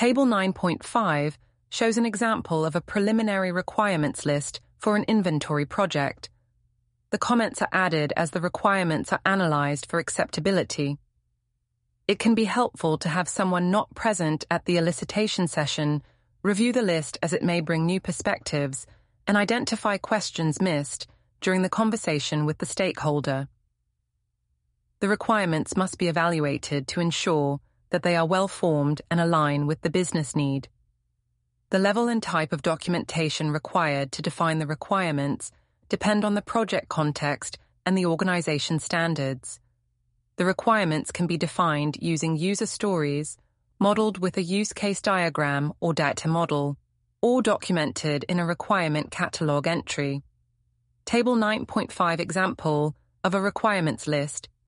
Table 9.5 shows an example of a preliminary requirements list for an inventory project. The comments are added as the requirements are analyzed for acceptability. It can be helpful to have someone not present at the elicitation session review the list, as it may bring new perspectives and identify questions missed during the conversation with the stakeholder. The requirements must be evaluated to ensure that they are well-formed and align with the business need. The level and type of documentation required to define the requirements depend on the project context and the organization standards. The requirements can be defined using user stories, modeled with a use case diagram or data model, or documented in a requirement catalog entry. Table 9.5 example of a requirements list